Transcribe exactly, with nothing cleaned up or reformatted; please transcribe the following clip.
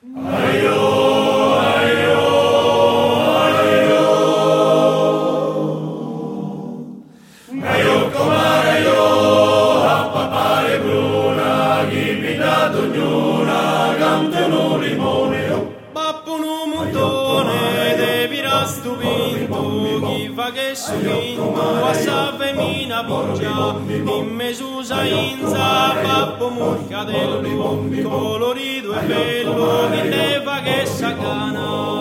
In mesusa inza babbo murcadello colorido e bello chi leva che sa cana